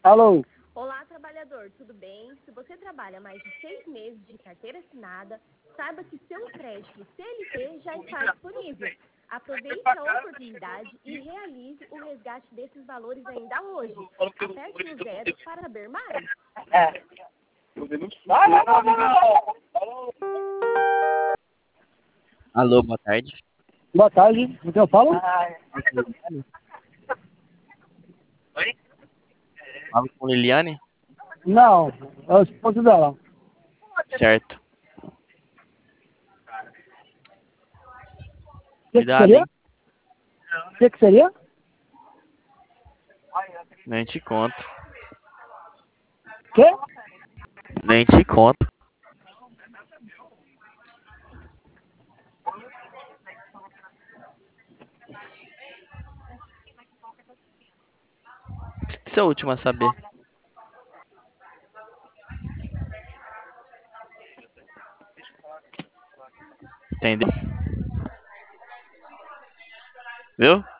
Alô? Olá, trabalhador, tudo bem? Se você trabalha mais de 6 meses de carteira assinada, saiba que seu crédito CLT já está disponível. Aproveite a oportunidade e realize o resgate desses valores ainda hoje. Aperte no 0 para saber mais. Alô, boa tarde. Boa tarde, com quem eu falo? Falo com Liliane? Não, é o esposo dela. Certo. O que Cuidado, seria? hein? O que seria? Nem te conto. Quê? Nem te conto. Isso é o último a saber. Entendeu? Viu?